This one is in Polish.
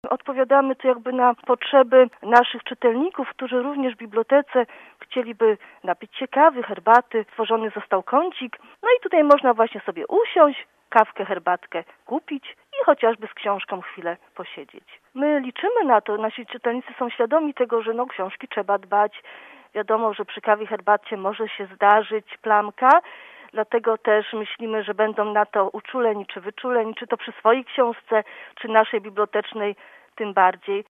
Odpowiadamy tu jakby na potrzeby naszych czytelników, którzy również w bibliotece chcieliby napić się kawy, herbaty. Stworzony został kącik, no i tutaj można właśnie sobie usiąść, kawkę, herbatkę kupić i chociażby z książką chwilę posiedzieć. My liczymy na to, nasi czytelnicy są świadomi tego, że książki trzeba dbać. Wiadomo, że przy kawie, herbacie może się zdarzyć plamka, dlatego też myślimy, że będą na to uczuleni czy wyczuleni, czy to przy swojej książce, czy naszej bibliotecznej tym bardziej.